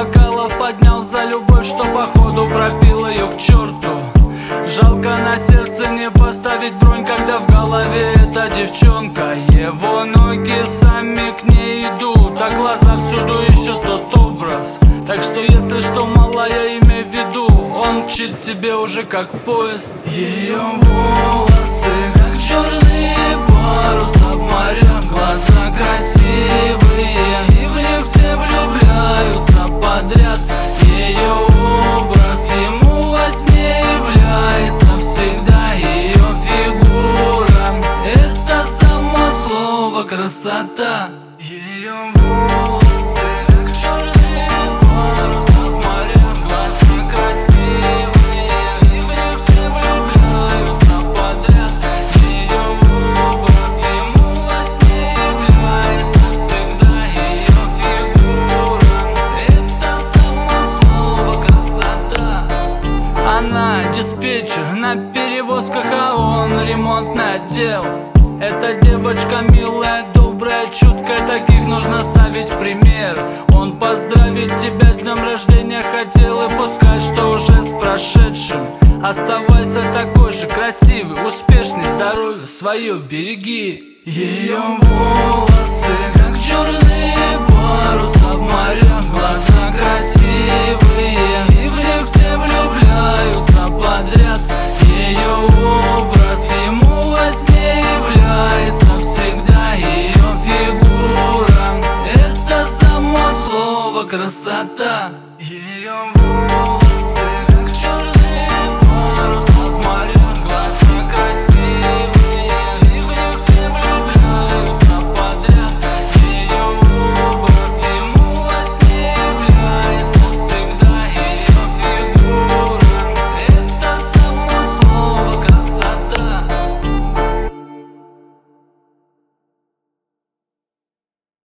бокалов поднял за любовь, что походу пропил ее к черту. Жалко на сердце не поставить бронь, когда в голове эта девчонка. Его ноги сами к ней идут, а глаза всюду еще тот образ. Так что если что, малая, имей в виду, он мчит тебе уже как поезд. Ее волосы как черные паруса в морях, глаза красивые, и в них все влюбляются подряд. Ее образ ему во сне является всегда. Ее фигура — это само слово красота. Ее волосы как черные паруса в морях, глаза красивые, и в них все влюбляются подряд. Ее образ ему во сне является всегда. Ее фигура — это само слово красота. Она диспетчер на перевозках, а он ремонтный отдел. Эта девочка милая, добрая, чуткая, таких нужно ставить в пример. Он поздравить тебя с днем рождения хотел, и пускай что уже с прошедшим. Оставайся такой же красивый, успешный, здоровье свое береги. Ее волосы как черные паруса в морях, глаза красивые, и в них все влюбляются подряд. Ее образ ему во сне является всегда. Ее фигура — это само слово красота. Ее